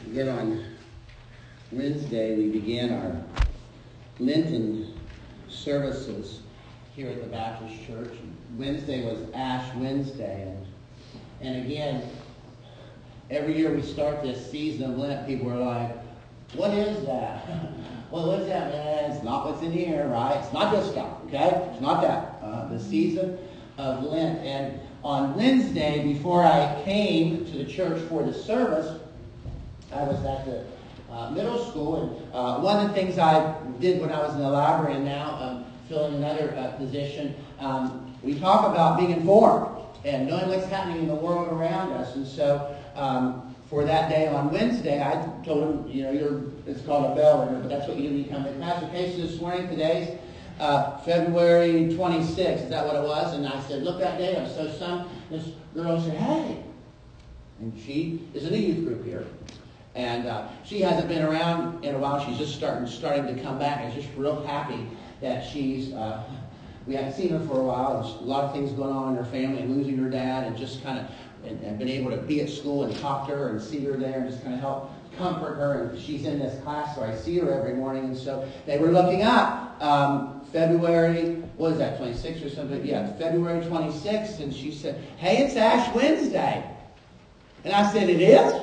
Again, on Wednesday, we began our Lenten services here at the Baptist Church. Wednesday was Ash Wednesday. And again, every year we start this season of Lent, people are like, what is that? Well, what's that, man? It's not what's in here, right? It's not this stuff, okay? It's not that. The season of Lent. And on Wednesday, before I came to the church for the service, I was at the middle school, and one of the things I did when I was in the library, and now filling another position, we talk about being informed and knowing what's happening in the world around us. And so for that day on Wednesday, I told them, it's called a bell ringer, but that's what you do when you come to class. Okay, so this morning, today's February 26th, is that what it was? And I said, look that day up. So this girl said, hey, and she is in a youth group here. And she hasn't been around in a while. She's just starting to come back. And just real happy that she's, we haven't seen her for a while. There's a lot of things going on in her family, and losing her dad, and just kind of, and been able to be at school and talk to her and see her there and just kind of help comfort her. And she's in this class, so I see her every morning. And so they were looking up February, what is that, 26th or something? Yeah, February 26th. And she said, hey, it's Ash Wednesday. And I said, it is?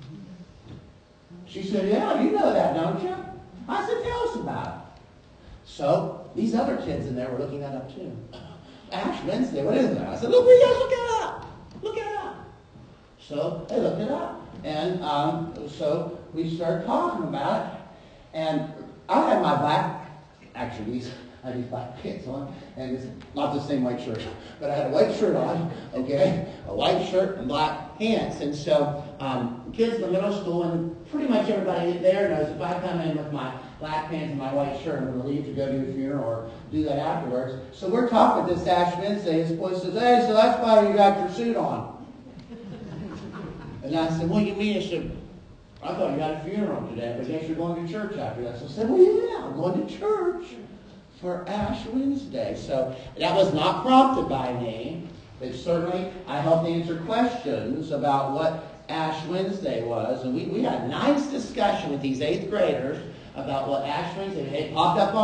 She said, yeah, you know that, don't you? I said, tell us about it. So these other kids in there were looking that up too. Ash Wednesday, what is that? I said, look, we got to look it up. Look it up. So they looked it up. And so we started talking about it. And I had my I had these black pants on, and it's not the same white shirt, but I had a white shirt on, okay, a white shirt and black pants. And so kids in the middle school, and pretty much everybody there knows if I come in with my black pants and my white shirt, I'm going to leave to go to a funeral or do that afterwards. So we're talking this Ash Wednesday. This boy says, hey, so that's why you got your suit on. And I said, what do you mean? I said, I thought you had a funeral today, but I guess you're going to church after that. So I said, well, yeah, I'm going to church for Ash Wednesday. So that was not prompted by me. But certainly I helped answer questions about what Ash Wednesday was. And we had a nice discussion with these 8th graders about what Ash Wednesday. It popped up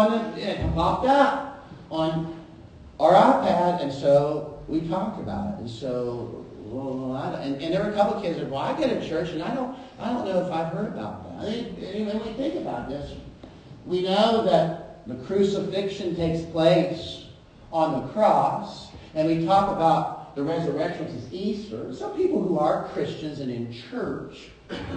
on our iPad, and so we talked about it. And so and there were a couple of kids that, well, I get to church, and I don't know if I've heard about that. When we think about this, we know that the crucifixion takes place on the cross, and we talk about the resurrection, which is Easter. Some people who are Christians and in church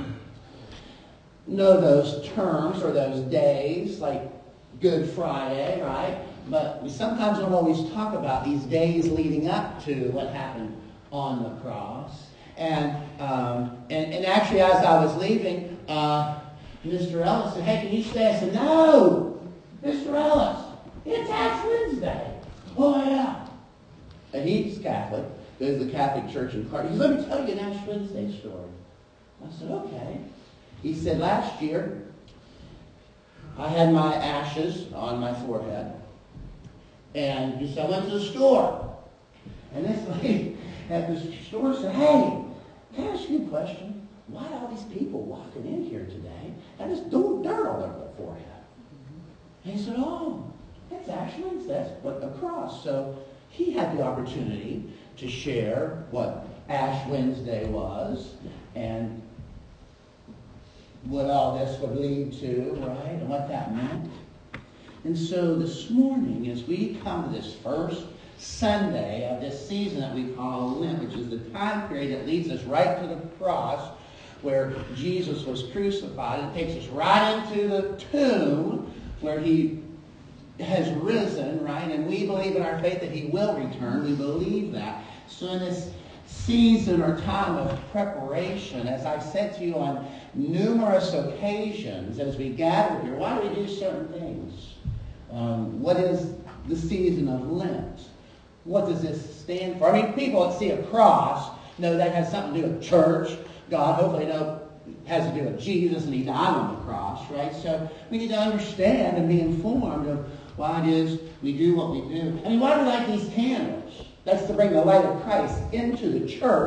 know those terms or those days, like Good Friday, right? But we sometimes don't always talk about these days leading up to what happened on the cross. And actually, as I was leaving, Mr. Ellis said, hey, can you stay? I said, no, Mr. Ellis, it's Ash Wednesday. Oh, yeah. And he's Catholic, goes to the Catholic Church in Clark. He said, let me tell you an Ash Wednesday story. I said, okay. He said, last year, I had my ashes on my forehead. And he said, I went to the store. And this lady at the store said, hey, can I ask you a question? Why are all these people walking in here today and there's dirt all over their forehead? And he said, oh, that's Ash Wednesday. That's what a cross. So he had the opportunity to share what Ash Wednesday was and what all this would lead to, right, and what that meant. And so this morning, as we come to this first Sunday of this season that we call Lent, which is the time period that leads us right to the cross where Jesus was crucified, and takes us right into the tomb where he has risen, right? And we believe in our faith that he will return. We believe that. So in this season or time of preparation, as I've said to you on numerous occasions as we gather here, why do we do certain things? What is the season of Lent? What does this stand for? I mean, people that see a cross know that has something to do with church. God, hopefully, know it has to do with Jesus and he died on the cross, right? So we need to understand and be informed of why it is we do what we do. I mean, why do we light these candles? That's to bring the light of Christ into the church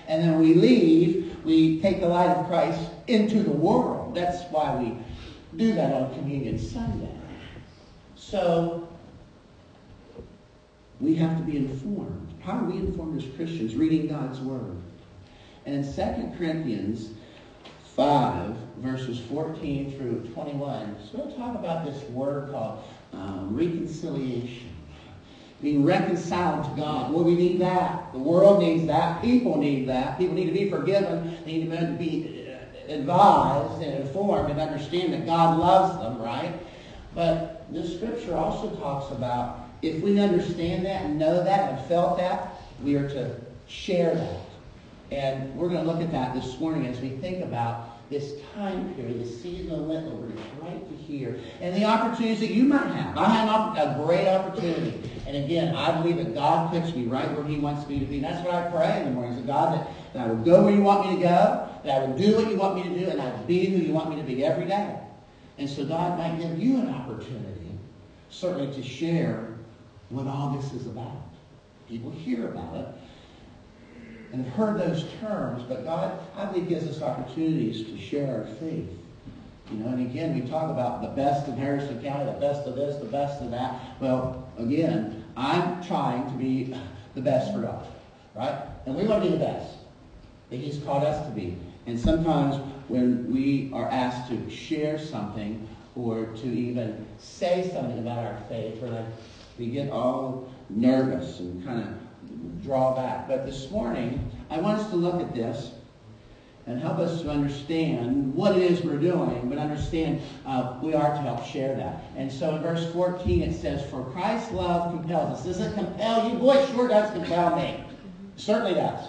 And then we leave, we take the light of Christ into the world. That's why we do that on Communion Sunday. So, we have to be informed. How are we informed as Christians? Reading God's Word. And in 2 Corinthians 5, verses 14 through 21, so we'll talk about this word called reconciliation. Being reconciled to God. Well, we need that. The world needs that. People need that. People need to be forgiven. They need to be advised and informed and understand that God loves them, right? But this scripture also talks about if we understand that and know that and felt that, we are to share that. And we're going to look at that this morning as we think about this time period, this season of Lent that we're right to here, and the opportunities that you might have. I had a great opportunity. And again, I believe that God puts me right where He wants me to be. And that's what I pray in the mornings. That God, that I would go where you want me to go, that I would do what you want me to do, and I would be who you want me to be every day. And so God might give you an opportunity, certainly, to share what all this is about. People hear about it and have heard those terms, but God, I believe, gives us opportunities to share our faith. You know, and again, we talk about the best of Harrison County, the best of this, the best of that. Well, again, I'm trying to be the best for God, right? And we want to be the best that He's called us to be. And sometimes when we are asked to share something or to even say something about our faith, we get all nervous and kind of draw back. But this morning, I want us to look at this and help us to understand what it is we're doing, but understand we are to help share that. And so in verse 14 it says, "For Christ's love compels us." Does it compel you? Boy, it sure does compel me. It certainly does.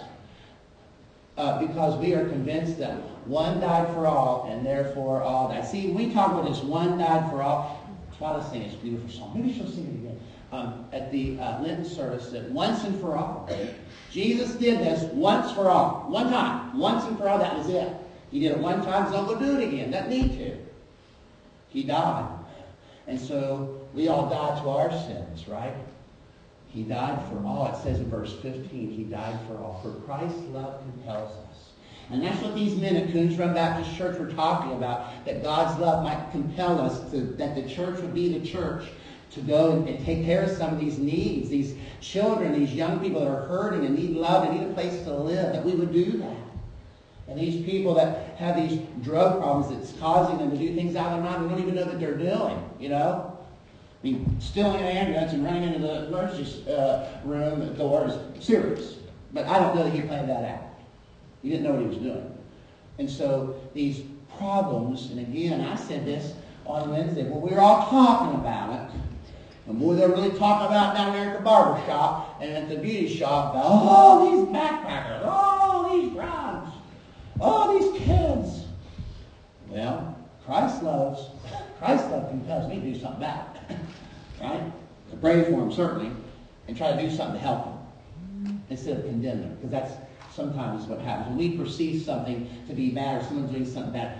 Because we are convinced that one died for all, and therefore all died. See, when we talk about this one died for all, Twila sing this beautiful song. Maybe she'll sing it again. At the Lenten service, that once and for all. Jesus did this once for all. One time. Once and for all, that was it. He did it one time, so don't go do it again. Doesn't need to. He died. And so we all died to our sins, right? He died for all. It says in verse 15, He died for all. For Christ's love compels us. And that's what these men at Coons Run Baptist Church were talking about, that God's love might compel us, that the church would be the church to go and take care of some of these needs, these children, these young people that are hurting and need love and need a place to live, that we would do that. And these people that have these drug problems that's causing them to do things out of their mind they don't even know that they're doing, you know? I mean, stealing an ambulance and running into the emergency room door is serious. But I don't know that he planned that out. He didn't know what he was doing. And so these problems, and again, I said this on Wednesday, well, we were all talking about it. And boy, they're really talking about down there at the barber shop and at the beauty shop about all these backpackers, all these drugs, all these kids. Well, Christ's love compels me to do something about it. Right? To pray for them, certainly, and try to do something to help them instead of condemn them. Because that's sometimes what happens. When we perceive something to be bad or someone's doing something bad,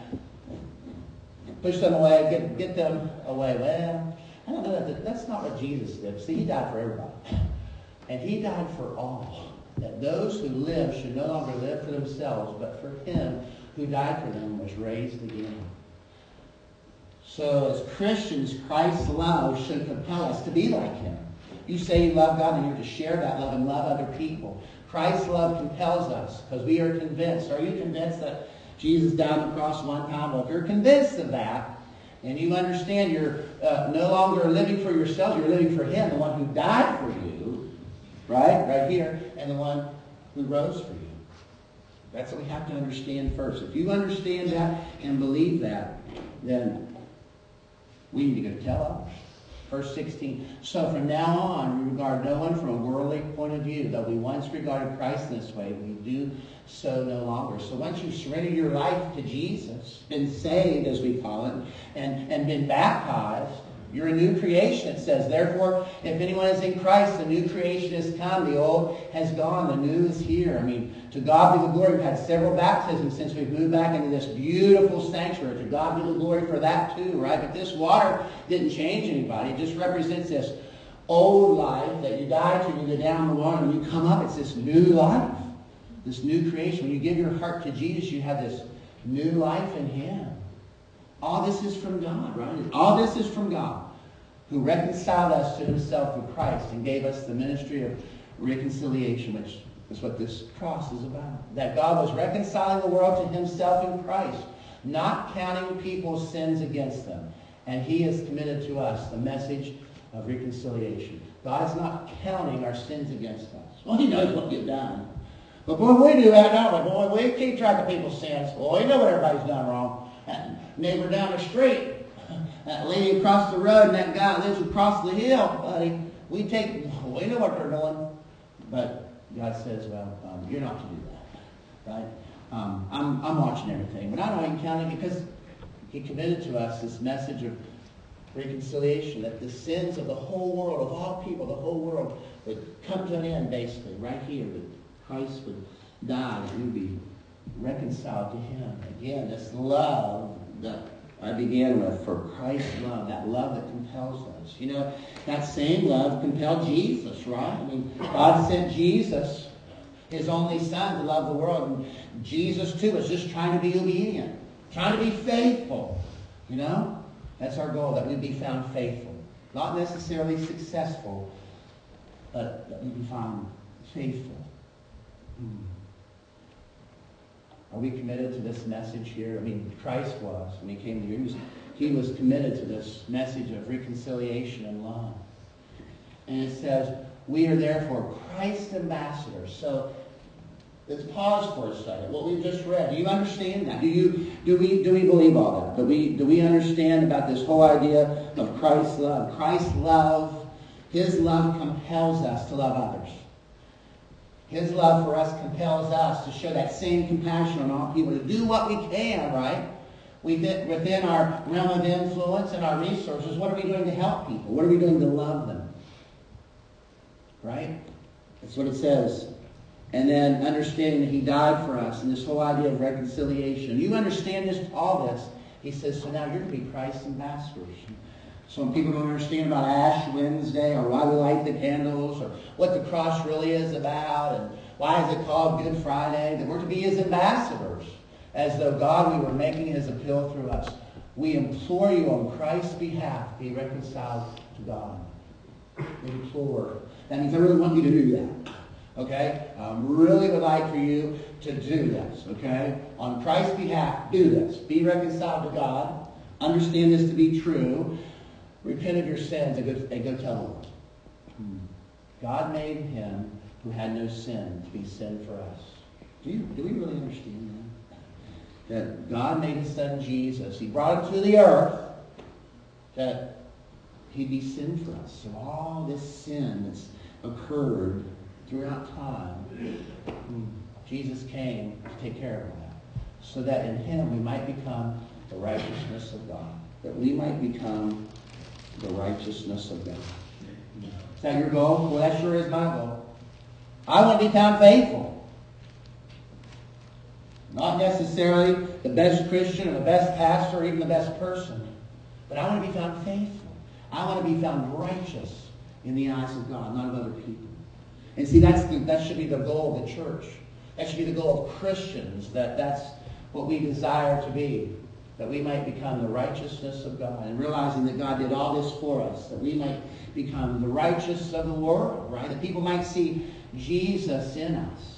push them away, get them away. Well, I don't know. That's not what Jesus did. See, He died for everybody. And He died for all. That those who live should no longer live for themselves, but for Him who died for them was raised again. So as Christians, Christ's love should compel us to be like Him. You say you love God, and you're to share that love and love other people. Christ's love compels us because we are convinced. Are you convinced that Jesus died on the cross one time? Well, if you're convinced of that, and you understand you're no longer living for yourself, you're living for Him, the one who died for you, right here, and the one who rose for you. That's what we have to understand first. If you understand that and believe that, then we need to go tell others. Verse 16, so from now on, we regard no one from a worldly point of view. Though we once regarded Christ in this way, we do so no longer. So once you surrender your life to Jesus, been saved, as we call it, and been baptized, you're a new creation. It says, therefore, if anyone is in Christ, the new creation has come. The old has gone. The new is here. I mean, to God be the glory. We've had several baptisms since we've moved back into this beautiful sanctuary. To God be the glory for that too, right? But this water didn't change anybody. It just represents this old life that you die to, you go down the water, and you come up. It's this new life. This new creation. When you give your heart to Jesus, you have this new life in Him. All this is from God, right? All this is from God, who reconciled us to Himself through Christ and gave us the ministry of reconciliation, which is what this cross is about. That God was reconciling the world to Himself in Christ, not counting people's sins against them. And He has committed to us the message of reconciliation. God's not counting our sins against us. Well, He knows what we've done. But boy, we do that, don't we? Boy, we keep track of people's sins. Boy, we know what everybody's done wrong. That neighbor down the street, that lady across the road, and that guy that lives across the hill, buddy. We know what they're doing. But God says, well, you're not to do that, right? I'm watching everything, but I'm not even counting because He committed to us this message of reconciliation, that the sins of the whole world, of all people, the whole world, would come to an end, basically, right here, that Christ would die, that we would be reconciled to Him. Again, this love that I began with, for Christ's love, that love that compels us. You know, that same love compelled Jesus, right? I mean, God sent Jesus, His only Son, to love the world. And Jesus, too, was just trying to be obedient, trying to be faithful. You know? That's our goal, that we be found faithful. Not necessarily successful, but that we be found faithful. Are we committed to this message here? I mean, Christ was, when He came to you, He was committed to this message of reconciliation and love. And it says, we are therefore Christ's ambassadors. So let's pause for a second. What we've just read, do you understand that? Do we believe all that? Do we understand about this whole idea of Christ's love? Christ's love, His love compels us to love others. His love for us compels us to show that same compassion on all people, to do what we can, right? Within our realm of influence and our resources, what are we doing to help people? What are we doing to love them? Right? That's what it says. And then understanding that He died for us, and this whole idea of reconciliation. You understand all this. He says, so now you're going to be Christ's ambassadors. So when people don't understand about Ash Wednesday, or why we light the candles, or what the cross really is about, and why is it called Good Friday, that we're to be His ambassadors, as though God, we were making His appeal through us. We implore you on Christ's behalf, be reconciled to God. We implore. That means I really want you to do that. Okay? Really would like for you to do this. Okay? On Christ's behalf, do this. Be reconciled to God. Understand this to be true. Repent of your sins and go tell the world. God made Him who had no sin to be sin for us. Do we really understand that? That God made His Son Jesus. He brought Him to the earth that He'd be sin for us. So all this sin that's occurred throughout time, Jesus came to take care of that. So that in Him we might become the righteousness of God. That we might become the righteousness of God. Is that your goal? Well, that sure is my goal. I want to be found faithful. Not necessarily the best Christian or the best pastor or even the best person. But I want to be found faithful. I want to be found righteous in the eyes of God, not of other people. And see, that should be the goal of the church. That should be the goal of Christians, that's what we desire to be. That we might become the righteousness of God. And realizing that God did all this for us. That we might become the righteous of the world, right? That people might see Jesus in us.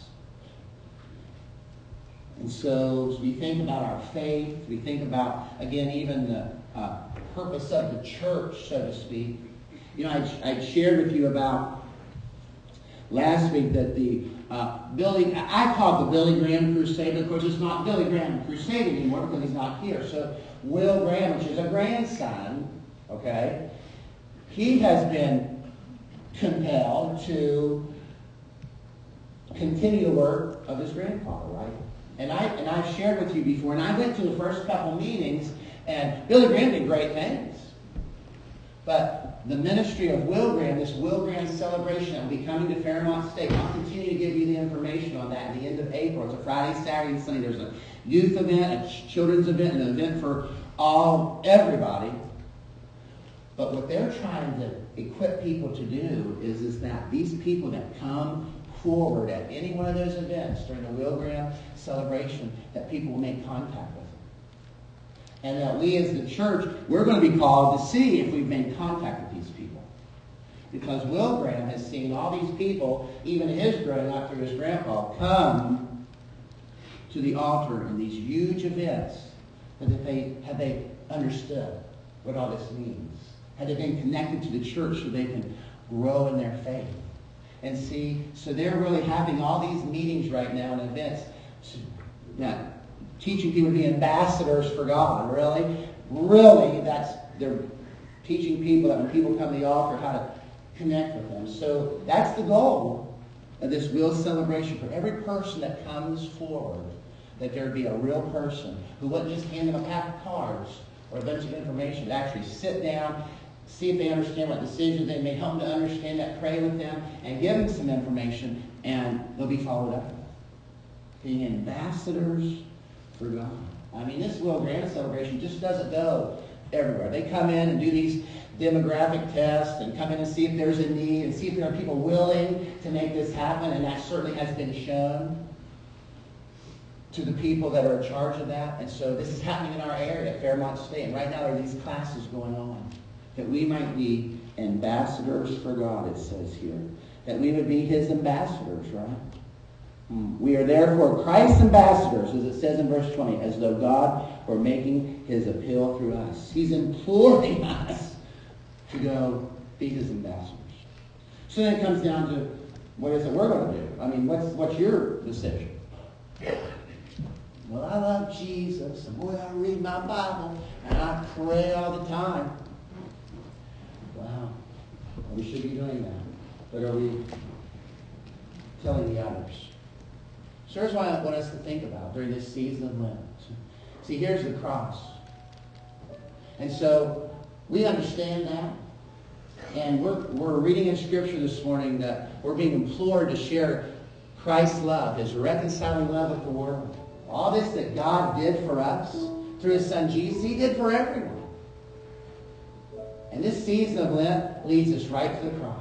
And so as we think about our faith, we think about, again, even the purpose of the church, so to speak. You know, I shared with you about last week that the I call it the Billy Graham Crusade, but of course it's not Billy Graham Crusade anymore because he's not here. So Will Graham, which is a grandson, okay, he has been compelled to continue the work of his grandfather, right? And I shared with you before, and I went to the first couple meetings, and Billy Graham did great things. But the ministry of Will Graham, this Will Graham celebration that will be coming to Fairmont State, I'll continue to give you the information on that at the end of April. It's a Friday, Saturday, and Sunday. There's a youth event, a children's event, and an event for everybody. But what they're trying to equip people to do is that these people that come forward at any one of those events during the Will Graham celebration, that people will make contact with him. And that we as the church, we're going to be called to see if we've made contact with these people. Because Will Graham has seen all these people, even his growing up through his grandpa, come to the altar in these huge events. But have they understood what all this means? Have they been connected to the church so they can grow in their faith? And see, so they're really having all these meetings right now and events, teaching people to be ambassadors for God. Really, they're teaching people that when people come to the altar, how to connect with them. So that's the goal of this Will celebration. For every person that comes forward, that there be a real person who wouldn't just hand them a pack of cards or a bunch of information, but actually sit down, see if they understand what decisions they made, help them to understand that, pray with them, and give them some information, and they'll be followed up with. Being ambassadors for God. I mean, this Will Graham celebration just doesn't go everywhere. They come in and do these demographic tests and come in and see if there's a need and see if there are people willing to make this happen, and that certainly has been shown to the people that are in charge of that. And so this is happening in our area, Fairmont State, and right now there are these classes going on. That we might be ambassadors for God, it says here. That we would be his ambassadors, right? We are therefore Christ's ambassadors, as it says in verse 20, as though God were making his appeal through us. He's imploring us to go be his ambassadors. So then it comes down to, what is it we're going to do? I mean, what's your decision? Well, I love Jesus, and boy, I read my Bible, and I pray all the time. Wow. We should be doing that. But are we telling the others? So here's what I want us to think about during this season of Lent. See, here's the cross. And so we understand that. And we're reading in Scripture this morning that we're being implored to share Christ's love, his reconciling love with the world. All this that God did for us through his Son Jesus, he did for everyone. And this season of Lent leads us right to the cross.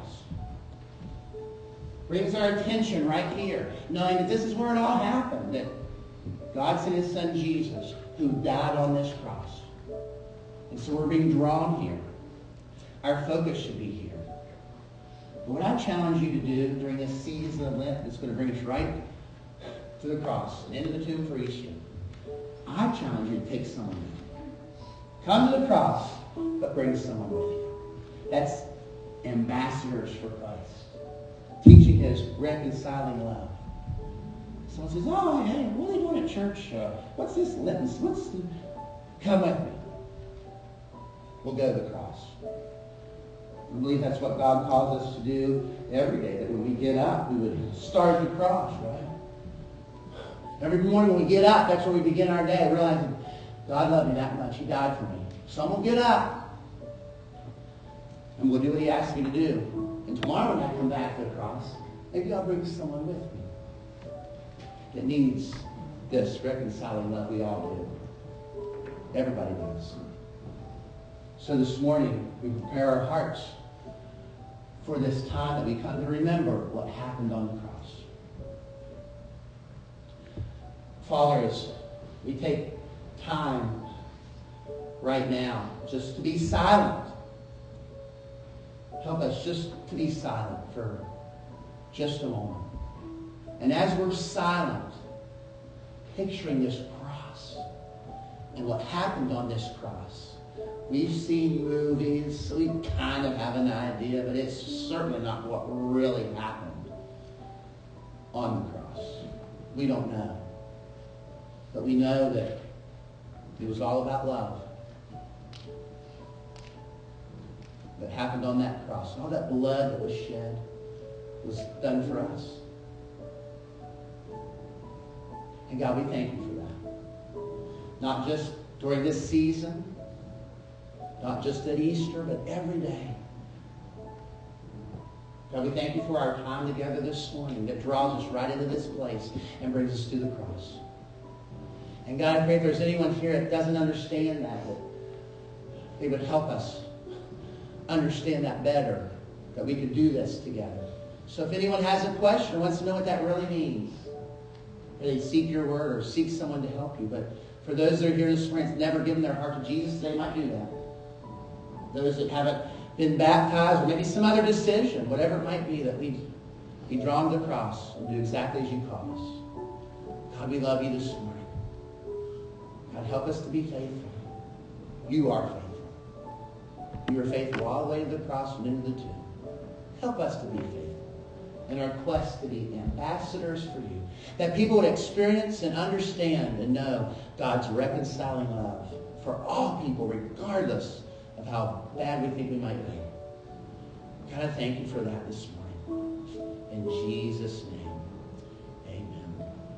Brings our attention right here, knowing that this is where it all happened, that God sent his Son Jesus, who died on this cross. And so we're being drawn here. Our focus should be here. But what I challenge you to do during this season of Lent that's going to bring us right to the cross and into the tomb for Easter, I challenge you to take someone with you. Come to the cross, but bring someone with you. That's ambassadors for Christ. Teaching his reconciling love. Someone says, oh, hey, what are they doing at church? What's this Lenten? Come with me. We'll go to the cross. I believe that's what God calls us to do every day, that when we get up, we would start at the cross, right? Every morning when we get up, that's where we begin our day, realizing God loved me that much. He died for me. So I'm going to get up, and we'll do what he asked me to do. And tomorrow when I come back to the cross, maybe I'll bring someone with me that needs this reconciling love. We all do. Everybody does. So this morning, we prepare our hearts for this time that we come to remember what happened on the cross. Father, as we take time right now just to be silent, help us just to be silent for just a moment. And as we're silent, picturing this cross and what happened on this cross. We've seen movies, so we kind of have an idea, but it's certainly not what really happened on the cross. We don't know. But we know that it was all about love that happened on that cross. All that blood that was shed was done for us. And God, we thank you for that. Not just during this season, not just at Easter, but every day. God, we thank you for our time together this morning that draws us right into this place and brings us to the cross. And God, I pray if there's anyone here that doesn't understand that they would help us understand that better, that we could do this together. So if anyone has a question or wants to know what that really means, they seek your word or seek someone to help you. But for those that are here this morning that's never given their heart to Jesus, they might do that. Those that haven't been baptized, or maybe some other decision, whatever it might be, that we be drawn to the cross and do exactly as you call us. God, we love you this morning. God, help us to be faithful. You are faithful. You were faithful all the way to the cross and into the tomb. Help us to be faithful in our quest to be ambassadors for you. That people would experience and understand and know God's reconciling love for all people, regardless of how bad we think we might be. God, I thank you for that this morning. In Jesus' name.